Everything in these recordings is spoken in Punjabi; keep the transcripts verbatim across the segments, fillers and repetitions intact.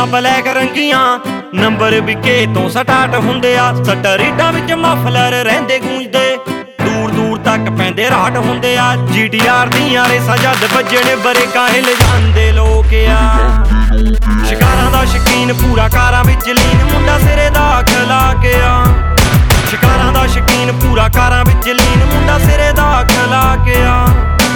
ਜੀਨਾਂ ਬਲੈਕ ਰੰਗੀਆਂ ਨੰਬਰ ਵਿਕੇ ਤੋਂ ਸਟਾਰਟ ਹੁੰਦੇ ਆ। ਸਟਰੀਟਾਂ ਵਿੱਚ ਮਫਲਰ ਰਹਿੰਦੇ ਗੂੰਜਦੇ, ਦੂਰ ਦੂਰ ਤੱਕ ਪੈਂਦੇ ਰਾਟ ਹੁੰਦੇ ਆ। ਜੀ ਟੀ ਆਰ ਦੀਆਂ ਰੇਸਾਂ ਜਦ ਵੱਜਣੇ ਬਰੇਕਾਂ ਹਿੱਲ ਜਾਂਦੇ ਲੋਕ ਆ। ਸ਼ਿਕਾਰਾਂ ਦਾ ਸ਼ੌਕੀਨ ਪੂਰਾ ਕਾਰਾਂ ਵਿੱਚ ਲੀਨ ਮੁੰਡਾ ਸਿਰੇ ਦਾ ਖਲਾ ਕੇ ਆ। ਸ਼ਿਕਾਰਾਂ ਦਾ ਸ਼ੌਕੀਨ ਪੂਰਾ ਕਾਰਾਂ ਵਿੱਚ ਲੀਨ ਮੁੰਡਾ ਸਿਰੇ ਦਾ ਖਲਾ ਕੇ ਆ।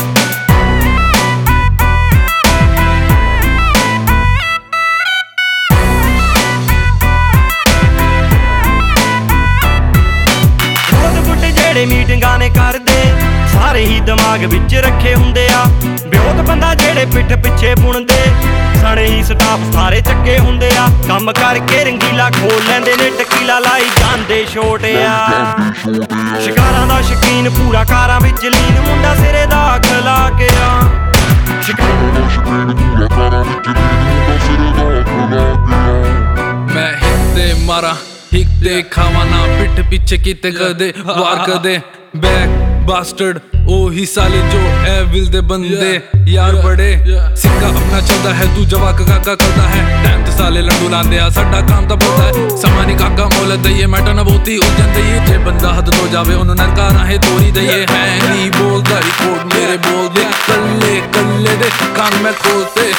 ਜਿਹੜੇ ਮੀਟਿੰਗਾਂ ਨੇ ਕਰਦੇ ਸਾਰੇ ਹੀ ਦਿਮਾਗ ਵਿੱਚ ਰੱਖੇ ਹੁੰਦੇ ਆ। ਬਿਉਤ ਬੰਦਾ ਜਿਹੜੇ ਪਿੱਠ ਪਿੱਛੇ ਬੁਣਦੇ ਸਣੇ ਹੀ ਸਟਾਫ ਸਾਰੇ ਚੱਕੇ ਹੁੰਦੇ ਆ। ਕੰਮ ਕਰਕੇ ਰੰਗੀਲਾ ਖੋਲ ਲੈਂਦੇ ਨੇ ਟਕੀਲਾ ਲਾਈ ਜਾਂਦੇ ਛੋਟਿਆ। ਸ਼ਿਕਾਰਾਂ ਦਾ ਸ਼ੌਕੀਨ ਪੂਰਾ ਕਾਰਾਂ ਵਿੱਚ ਲੀਨ ਮੁੰਡਾ ਸਿਰੇ ਦਾ ਖਲਾ ਕੇ ਆ। ਸ਼ਿਕਾਰਾਂ ਦਾ ਸ਼ੌਕੀਨ ਪੂਰਾ ਕਾਰਾਂ ਵਿੱਚ ਲੀਨ ਮੁੰਡਾ ਸਿਰੇ ਦਾ ਖਲਾ ਕੇ ਆ। ਮੈਂ ਹਿੱਤੇ ਮਾਰਾਂ ਹਿੱਕ ਦੇ ਖਾਵਾਂ ਨਾ ਪਿੱਠ ਪਿੱਛੇ ਕੀਤੇ ਕਦੇ ਵਾਰ ਕਦੇ ਬੈਕ ਬਾਸਟਰਡ ਉਹੀ ਸਾਲੇ ਜੋ ਐਵਿਲ ਦੇ ਬੰਦੇ ਯਾਰ ਬੜੇ ਸਿੱਕਾ ਆਪਣਾ ਚੱਲਦਾ ਹੈ ਤੂੰ ਜਵਾਕ ਕਾਕਾ ਕਰਦਾ ਹੈ। ਟਾਈਮ ਤੇ ਸਾਲੇ ਲੰਡੂ ਲਾਂਦੇ ਆ ਸਾਡਾ ਕੰਮ ਤਾਂ ਬਹੁਤਾ ਹੈ। ਸਮਾਂ ਨੀ ਕਾਕਾ ਮੁੱਲ ਦਈਏ ਮੈਟਰ ਨਾ ਬਹੁਤੀ ਉਲਝਣ ਦਈਏ। ਜੇ ਬੰਦਾ ਹੱਦ ਤੋਂ ਜਾਵੇ ਉਹਨੂੰ ਨਨਕਾਰਾਂ ਹੈ ਤੋਰੀ ਦਈਏ। ਹੈ ਨੀ ਬੋਲਦਾ ਰਿਪੋਰਟ ਮੇਰੇ ਬੋਲਦੇ ਕੱਲੇ ਕੱਲੇ ਦੇ ਕੰਨ ਮੈਂ ਖੋਲਤੇ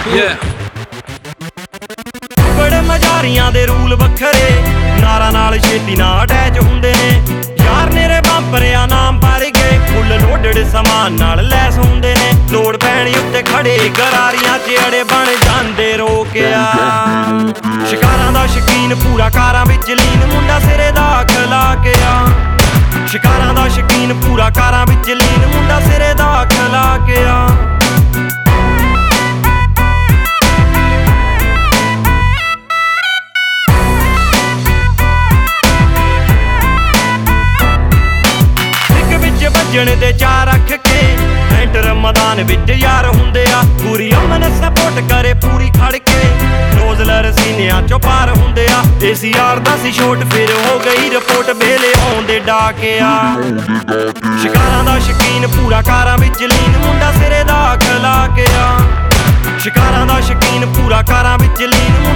ਬੜੇ ਮਜ਼ਾਰੀਆਂ ਦੇ ਰੂਲ ਵੱਖਰੇ ਨਾਰਾਂ ਨਾਲ ਛੇਤੀ ਨਾ ਅਟੈਚ ਹੁੰਦੇ ਨੇ। ਯਾਰ ਨੇਰੇ ਬੰਪਰਿਆ ਨਾਮ ਭਰ ਗਏ ਫੁੱਲ ਲੋਡਡ ਸਮਾਨ ਨਾਲ ਲੈਸ ਹੁੰਦੇ ਨੇ। ਲੋੜ ਪੈਣੀ ਉੱਤੇ ਖੜੇ ਗਰਾਰੀਆਂ ਚ ਅੜੇ ਬਣ ਜਾਂਦੇ ਰੋਕਿਆ। ਸ਼ਿਕਾਰਾਂ ਦਾ ਸ਼ੌਕੀਨ ਪੂਰਾ ਕਾਰਾਂ ਵਿੱਚ ਲੀਨ ਮੁੰਡਾ ਸਿਰੇ ਦਾ ਖਲਾ ਕੇ ਆ। ਸ਼ਿਕਾਰਾਂ ਦਾ ਸ਼ੌਕੀਨ ਪੂਰਾ ਕਾਰਾਂ ਵਿੱਚ ਲੀਨ ਮੁੰਡਾ ਸਿਰੇ ਦਾ ਖਲਾ ਕੇ ਆ। ਵੱਜਣ ਦੇ ਚਾਰ ਰੱਖ ਕੇ ਐਂਟਰ ਮੈਦਾਨ ਵਿੱਚ ਯਾਰ ਹੁੰਦੇ ਆ। ਪੂਰੀ ਅਮਨ ਸਪੋਰਟ ਕਰੇ ਪੂਰੀ ਖੜ ਕੇ ਨੋਜ਼ਲਰ ਸੀਨਿਆਂ ਚੋਂ ਪਾਰ ਹੁੰਦੇ ਆ। ਏ ਸੀ ਆਰ ਦਾ ਸੀ ਸ਼ੋਟ ਫਿਰ ਹੋ ਗਈ ਰਿਪੋਰਟ ਵੇਲੇ ਆਉਂਦੇ ਡਾਕਿਆ। ਸ਼ਿਕਾਰਾਂ ਦਾ ਸ਼ੌਕੀਨ ਪੂਰਾ ਕਾਰਾਂ ਵਿੱਚ ਲੀਨ ਮੁੰਡਾ ਸਿਰੇ ਦਾ ਖਲਾ ਕੇ ਆ। ਸ਼ਿਕਾਰਾਂ ਦਾ ਸ਼ੌਕੀਨ ਪੂਰਾ ਕਾਰਾਂ ਵਿੱਚ ਲੀਨ